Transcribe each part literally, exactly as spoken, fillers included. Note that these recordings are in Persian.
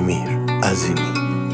امیر عظیمی.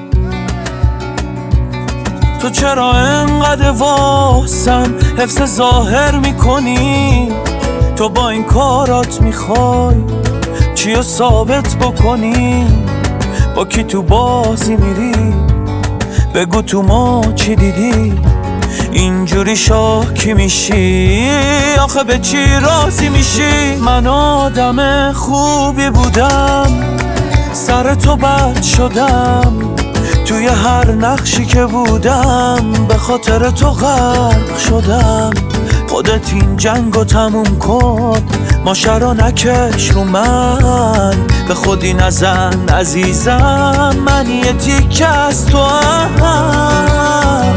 تو چرا انقدر واسم حفظ ظاهر میکنی؟ تو با این کارات میخوای چیو ثابت بکنی؟ با کی تو بازی میری؟ بگو تو ما چی دیدی؟ اینجوری شاکی میشی؟ آخه به چی راضی میشی؟ من آدم خوبی بودم، سر تو بد شدم، توی هر نقشی که بودم به خاطر تو غرق شدم. خودت این جنگو تموم کن، ماشه رو نکش رو من، به خودی نزن عزیزم، من یه تیکه از تو هم.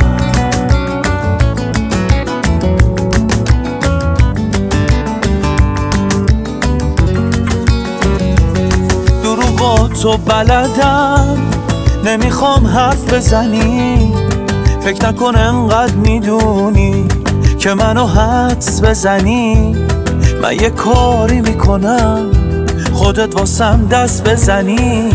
دروغاتو بلدم، نمیخوام حرف بزنی، فکر نکن انقدر میدونی که منو حدس بزنی. من یه کاری میکنم خودت واسم دست بزنی.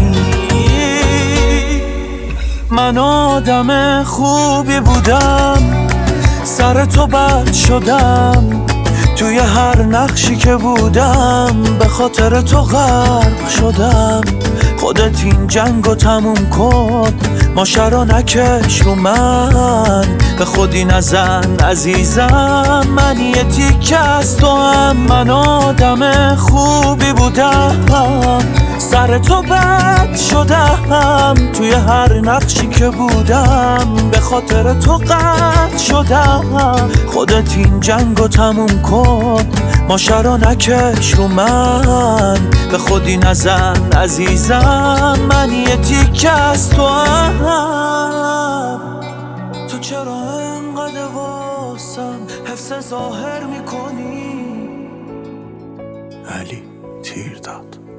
من آدم خوبی بودم، سر تو بد شدم، توی هر نقشی که بودم به خاطر تو غرق شدم. خودت این جنگو تموم کن، ماشه رو نکش رو من، به خودی نزن عزیزم، من یه تیکه از تو هم. من آدم خوبی بودم، سر تو بد شدم، توی هر نقشی که بودم به خاطر تو قطع شدم. خودت این جنگو تموم کن، ماشه رو نکش رو من، به خودی نزن عزیزم، من یه تیکه از تو هم. تو چرا انقدر واسم حفظ ظاهر میکنی؟ علی تیر داد.